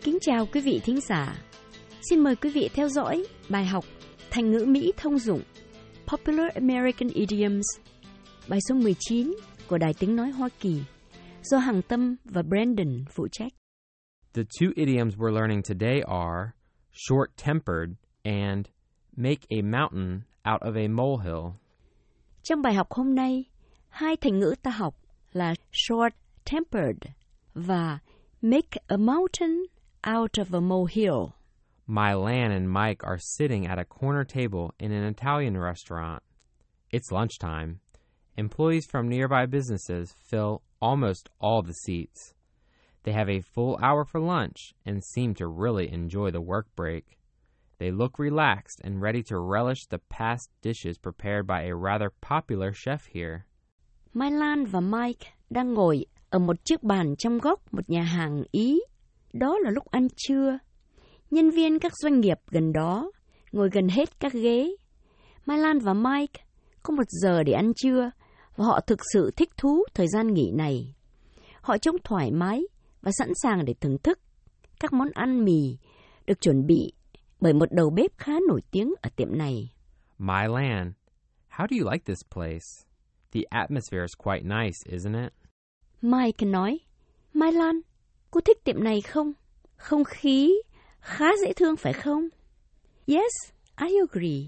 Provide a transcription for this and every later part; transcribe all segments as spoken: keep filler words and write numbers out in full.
Kính chào quý vị thính giả. Xin mời quý vị theo dõi bài học Thành ngữ Mỹ thông dụng Popular American Idioms, bài số mười chín của Đài Tiếng Nói Hoa Kỳ do Hằng Tâm và Brandon phụ trách. The two idioms we're learning today are short-tempered and make a mountain out of a molehill. Trong bài học hôm nay, hai thành ngữ ta học là short-tempered và make a mountain out of a molehill. Mylan and Mike are sitting at a corner table in an Italian restaurant. It's lunchtime. Employees from nearby businesses fill almost all the seats. They have a full hour for lunch and seem to really enjoy the work break. They look relaxed and ready to relish the past dishes prepared by a rather popular chef here. Mai Lan và Mike đang ngồi ở một chiếc bàn trong góc một nhà hàng Ý. Đó là lúc ăn trưa. Nhân viên các doanh nghiệp gần đó ngồi gần hết các ghế. Mai Lan và Mike có một giờ để ăn trưa và họ thực sự thích thú thời gian nghỉ này. Họ trông thoải mái và sẵn sàng để thưởng thức các món ăn mì được chuẩn bị bởi một đầu bếp khá nổi tiếng ở tiệm này. Mylan, how do you like this place? The atmosphere is quite nice, isn't it? Mike nói, Mai Lan, cô thích tiệm này không? Không khí khá dễ thương phải không? Yes, I agree.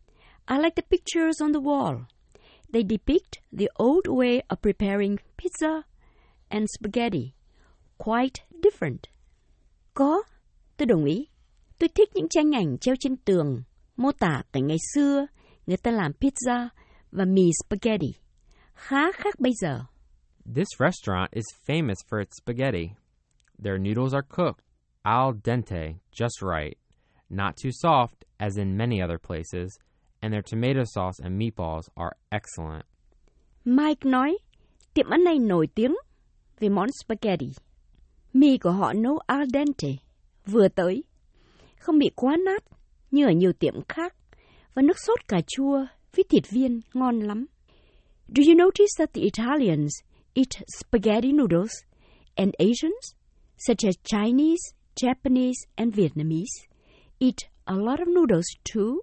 I like the pictures on the wall. They depict the old way of preparing pizza and spaghetti. Quite different. Có, tôi đồng ý. Tôi thích những tranh ảnh treo trên tường, mô tả cảnh ngày xưa, người ta làm pizza và mì spaghetti. Khá khác bây giờ. This restaurant is famous for its spaghetti. Their noodles are cooked al dente, just right, not too soft as in many other places, and their tomato sauce and meatballs are excellent. Mike nói, tiệm ăn này nổi tiếng về món spaghetti. Mì của họ nấu al dente, vừa tới, không bị quá nát như ở nhiều tiệm khác, và nước sốt cà chua với thịt viên ngon lắm. Do you notice that the Italians eat spaghetti noodles and Asians, such as Chinese, Japanese, and Vietnamese, eat a lot of noodles too?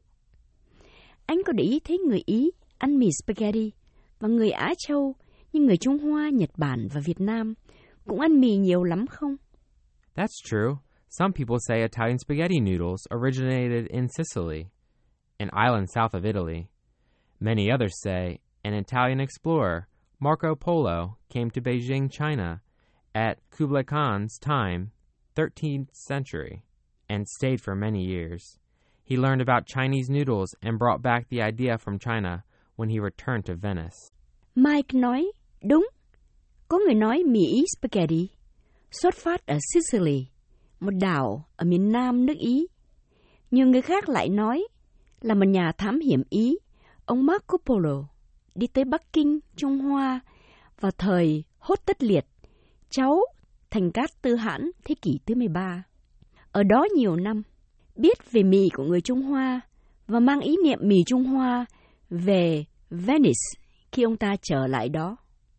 Anh có để ý thấy người Ý ăn mì spaghetti và người Á Châu như người Trung Hoa, Nhật Bản và Việt Nam cũng ăn mì nhiều lắm không? That's true. Some people say Italian spaghetti noodles originated in Sicily, an island south of Italy. Many others say an Italian explorer, Marco Polo, came to Beijing, China, at Kublai Khan's time, thirteenth century, and stayed for many years. He learned about Chinese noodles and brought back the idea from China when he returned to Venice. Mike nói, đúng. Có người nói mì Ý spaghetti xuất phát ở Sicily, một đảo ở miền nam nước Ý. Nhiều người khác lại nói là một nhà thám hiểm Ý, ông Marco Polo, đi tới Bắc Kinh, Trung Hoa vào thời Hốt Tất Liệt, cháu Thành Cát Tư Hãn thế kỷ thứ mười ba. Ở đó nhiều năm, biết về mì của người Trung Hoa và mang ý niệm mì Trung Hoa về Venice khi ông ta trở lại đó.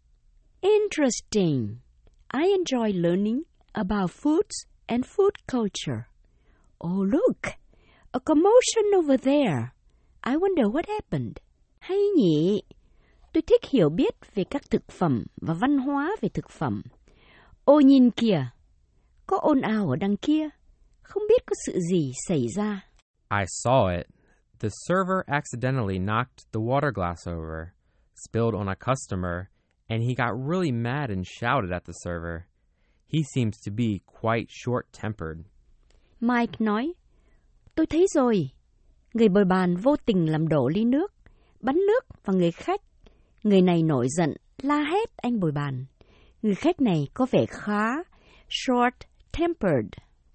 Interesting. I enjoy learning about foods and food culture. Oh, look, a commotion over there. I wonder what happened. Hay nhỉ? Tôi thích hiểu biết về các thực phẩm và văn hóa về thực phẩm. Ô nhìn kìa, có ồn ào ở đằng kia. Không biết có sự gì xảy ra. I saw it. The server accidentally knocked the water glass over, spilled on a customer, and he got really mad and shouted at the server. He seems to be quite short-tempered. Mike nói, tôi thấy rồi. Người bồi bàn vô tình làm đổ ly nước, bắn nước vào người khách. Người này nổi giận, la hét anh bồi bàn. Người khách này có vẻ khá short-tempered.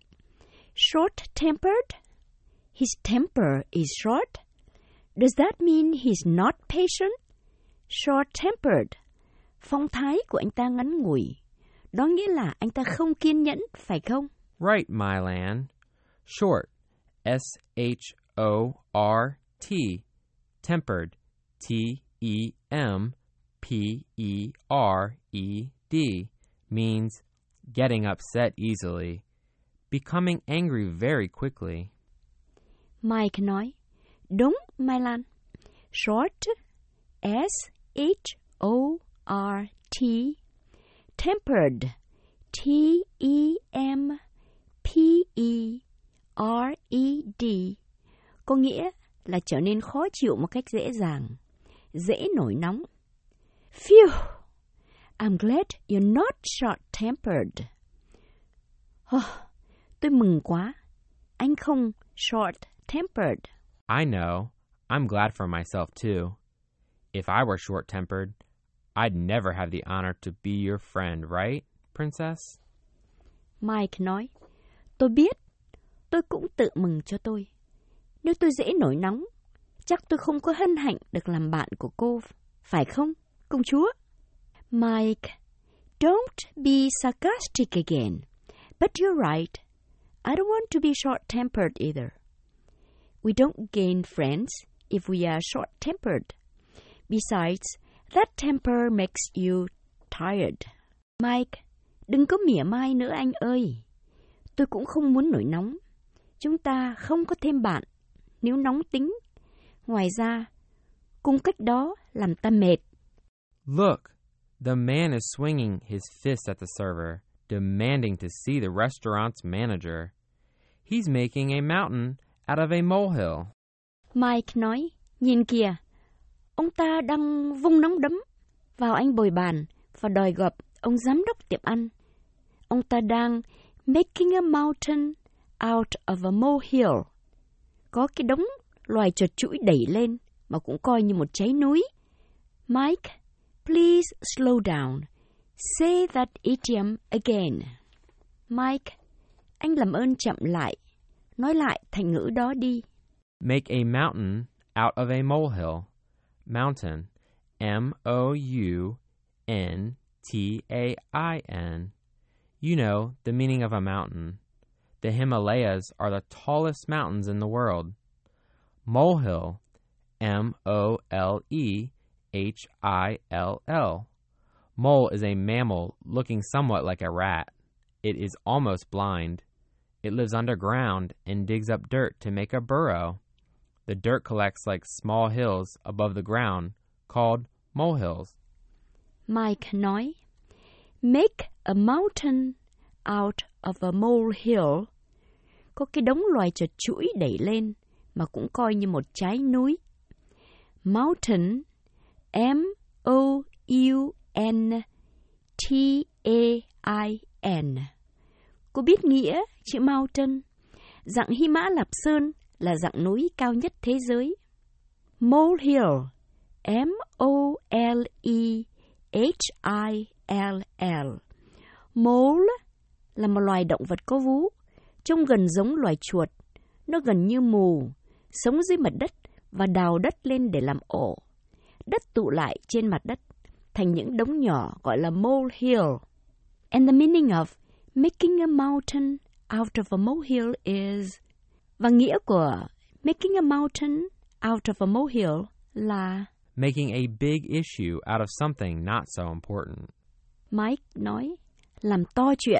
Short-tempered? His temper is short? Does that mean he's not patient? Short-tempered. Phong thái của anh ta ngắn ngủi. Đó nghĩa là anh ta không kiên nhẫn, phải không? Right, Mylan. Short. S H O R T. Tempered. T E M P E R E D. Means getting upset easily. becoming angry very quickly. Mike nói, đúng, Mai Lan. Short, S H O R T, tempered, T E M P E R E D, có nghĩa là trở nên khó chịu một cách dễ dàng, dễ nổi nóng. Phew! I'm glad you're not short-tempered. Oh, tôi mừng quá. Anh không short-tempered. I know. I'm glad for myself, too. If I were short-tempered, I'd never have the honor to be your friend, right, Princess? Mike nói, tôi biết. Tôi cũng tự mừng cho tôi. Nếu tôi dễ nổi nóng, chắc tôi không có hân hạnh được làm bạn của cô, phải không, công chúa? Mike, don't be sarcastic again. But you're right. I don't want to be short-tempered either. We don't gain friends if we are short-tempered. Besides, that temper makes you tired. Mike, đừng có mỉa mai nữa anh ơi. Tôi cũng không muốn nổi nóng. Chúng ta không có thêm bạn nếu nóng tính. Ngoài ra, cung cách đó làm ta mệt. Look, the man is swinging his fist at the server, demanding to see the restaurant's manager. He's making a mountain out of a molehill. Mike nói, nhìn kìa, ông ta đang vung nắm đấm vào anh bồi bàn và đòi gặp ông giám đốc tiệm ăn. Ông ta đang making a mountain out of a molehill. Có cái đống loài trượt chuỗi đẩy lên mà cũng coi như một trái núi. Mike, please slow down. Say that idiom again. Mike, anh làm ơn chậm lại. Nói lại thành ngữ đó đi. Make a mountain out of a molehill. Mountain, M O U N T A I N. You know the meaning of a mountain. The Himalayas are the tallest mountains in the world. Molehill, M O L E H I L L. Mole is a mammal looking somewhat like a rat. It is almost blind. It lives underground and digs up dirt to make a burrow. The dirt collects like small hills above the ground, called molehills. Mike nói, make a mountain out of a molehill. Có cái đống loài trượt chuỗi đẩy lên mà cũng coi như một trái núi. Mountain, M O U N T A I N. Cô biết nghĩa chữ mountain? Dặng Hy Mã Lạp Sơn là dặng núi cao nhất thế giới. Molehill, M O L E H I L L. Mole là một loài động vật có vú, trông gần giống loài chuột. Nó gần như mù, sống dưới mặt đất và đào đất lên để làm ổ. Đất tụ lại trên mặt đất thành những đống nhỏ gọi là molehill. And the meaning of making a mountain out of a molehill is... Và nghĩa của making a mountain out of a molehill là... Making a big issue out of something not so important. Mike nói, làm to chuyện.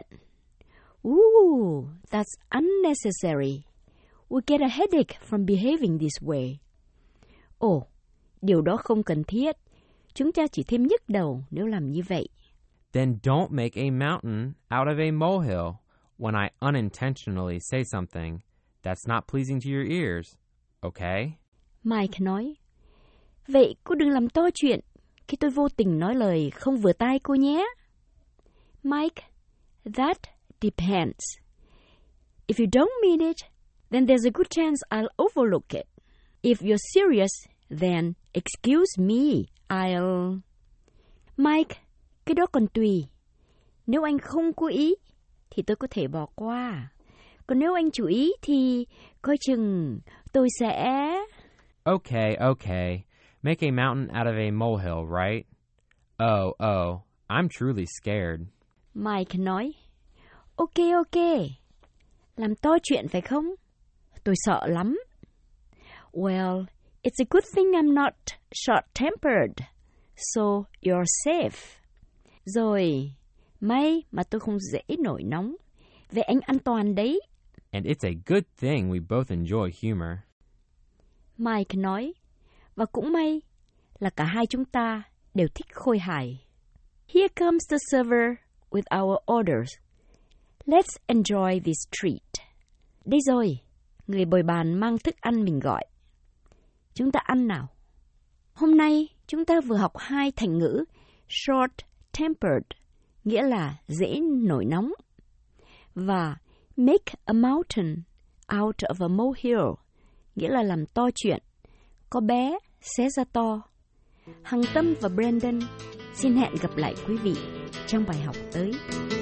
Ooh, that's unnecessary. We get a headache from behaving this way. Ồ, oh, điều đó không cần thiết. Chúng ta chỉ thêm nhức đầu nếu làm như vậy. Then don't make a mountain out of a molehill when I unintentionally say something that's not pleasing to your ears, okay? Mike nói, vậy cô đừng làm to chuyện khi tôi vô tình nói lời không vừa tai cô nhé. Mike, that depends. If you don't mean it, then there's a good chance I'll overlook it. If you're serious, then excuse me, I'll... Mike, cái đó còn tùy. Nếu anh không cố ý, thì tôi có thể bỏ qua. Còn nếu anh chủ ý thì coi chừng tôi sẽ... Okay, okay. Make a mountain out of a molehill, right? Oh, oh, I'm truly scared. Mike nói, ok, ok. Làm to chuyện phải không? Tôi sợ lắm. Well, it's a good thing I'm not short-tempered, so you're safe. Rồi, may mà tôi không dễ nổi nóng. Về anh an toàn đấy. And it's a good thing we both enjoy humor. Mike nói, và cũng may là cả hai chúng ta đều thích khôi hài. Here comes the server with our orders. Let's enjoy this treat. Đây rồi, người bồi bàn mang thức ăn mình gọi. Chúng ta ăn nào. Hôm nay chúng ta vừa học hai thành ngữ short-tempered, nghĩa là dễ nổi nóng, và make a mountain out of a molehill, nghĩa là làm to chuyện, có bé xé ra to. Hằng Tâm và Brandon xin hẹn gặp lại quý vị trong bài học tới.